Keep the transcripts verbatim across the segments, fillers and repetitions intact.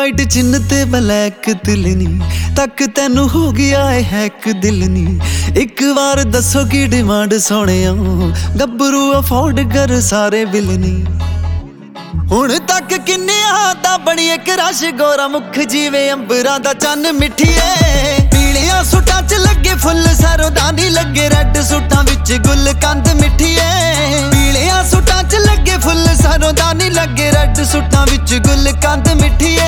White चिन्ह ते black दिल नी तक तेनू हो गया है हैक दिल नी। एक बार दसो की डिमांड सोहणिया गब्बरू अफोर्ड कर सारे बिल नी। हुण तक किन्निया दा बनी एक रश गोरा मुख जीवे अंबरां दा चन्न मिठिए। पीलियां सूटां च लगे फुल सरदानी लगे रैड सूटां विच गुल कंद मिठिए। पीलियां सूटां च लगे फुल सरदानी लगे रैड सूटां विच गुल कंद मिठिए।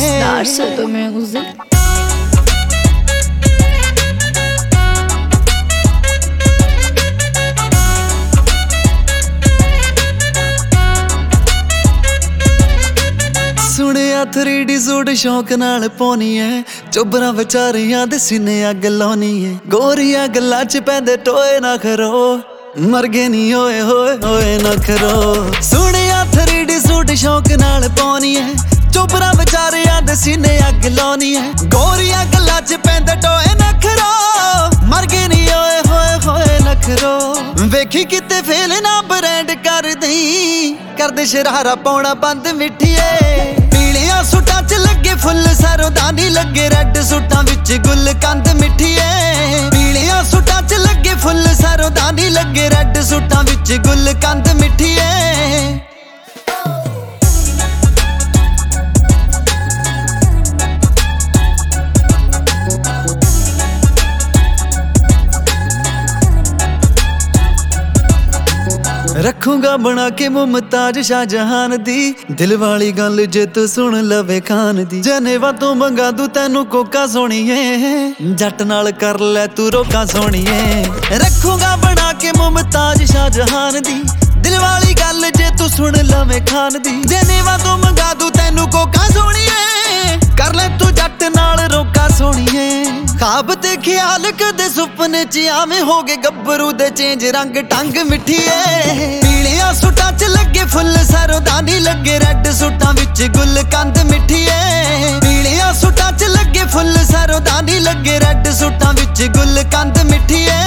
सुनिया थ्री डी सूट शौक नाल पाउणी है चोबरां विचारियां दे सीने अग लाउणी है। गोरियां गल्लां च पैंदे टोए ना खरो मर गए नी होए होए होए ना खरो। सुनिया थ्री डी सूट शौक नाल पाउणी है चोबरां विचारियां दे सीने अग लाउणी है। गोरियां गल्लां च पैंदे टोए ना खरो मर गए नी होए होए होए ना खरो। वेखी किते फेल ना ब्रांड कर दई कर दे शरारा पाउणा बंद मिठिए। पीलियां सूटां च लगे फुल सरदानी लगे रैड सूटां विच गुल कंद मिठिए। पीलियां सूटां च लगे फुल सरदानी लगे रैड सूटां विच गुल कंद मिठिए। रखूंगा बना के मुमताज शाहजहान दी दिल वाली गल जे तू सुन लवे खान दी। जनेवा तू मंगा दू तेनू कोका सोहणीए जट नाल कर ले तू रोका सोहणीए। रखूंगा बना के मुमताज शाहजहान दी दिल वाली गल जे तू सुन लवे खान दी। जनेवा तू मंगा दू तेनू कोका सोहणीए कर ले तू जट नाल रोका सोहणीए। खाब ते ख्याल कदे सुपने च आवें हो गए गब्बरू दे चेंज रंग टंग मिठिए। पीलियां सूटां च लगे फुल सरदानी लगे रैड सूटां विच गुल कंद मिठिए। पीलियां सूटां च लगे फुल सरदानी लगे रैड सूटां विच गुल कंद मिठिए।